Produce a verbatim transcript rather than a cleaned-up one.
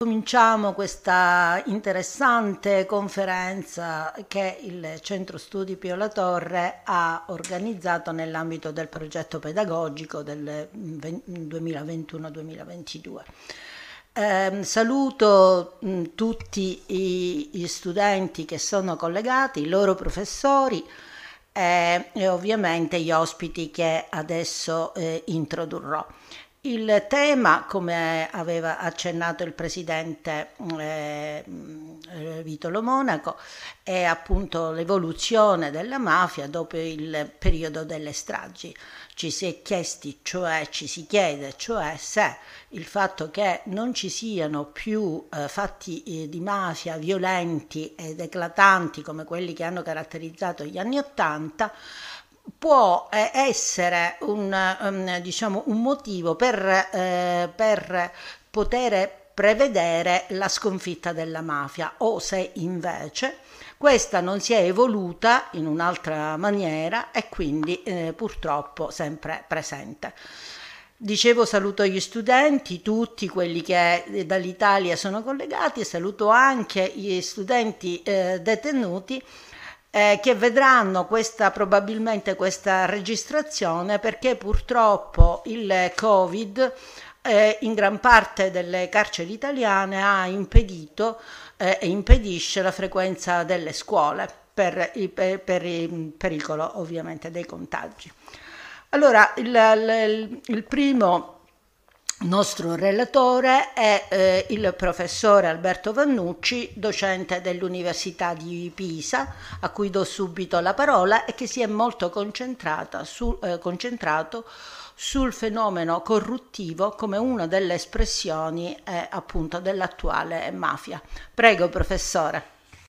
Cominciamo questa interessante conferenza che il Centro Studi Pio La Torre ha organizzato nell'ambito del progetto pedagogico del duemilaventuno duemilaventidue. Eh, saluto mh, tutti i, gli studenti che sono collegati, i loro professori eh, e ovviamente gli ospiti che adesso eh, introdurrò. Il tema, come aveva accennato il presidente eh, Vitolo Monaco, è appunto l'evoluzione della mafia dopo il periodo delle stragi. Ci si è chiesti, cioè ci si chiede, cioè se il fatto che non ci siano più eh, fatti eh, di mafia violenti ed eclatanti come quelli che hanno caratterizzato gli anni Ottanta può eh, essere un, um, diciamo, un motivo per, eh, per poter prevedere la sconfitta della mafia, o se invece questa non si è evoluta in un'altra maniera e quindi eh, purtroppo sempre presente. Dicevo, saluto gli studenti, tutti quelli che dall'Italia sono collegati, e saluto anche gli studenti eh, detenuti Eh, che vedranno questa, probabilmente questa registrazione, perché purtroppo il Covid eh, in gran parte delle carceri italiane ha impedito eh, e impedisce la frequenza delle scuole per il, per, per il pericolo ovviamente dei contagi. Allora, il, il, il primo nostro relatore è eh, il professore Alberto Vannucci, docente dell'Università di Pisa, a cui do subito la parola, e che si è molto concentrata su, eh, concentrato sul fenomeno corruttivo come una delle espressioni eh, appunto dell'attuale mafia. Prego, professore.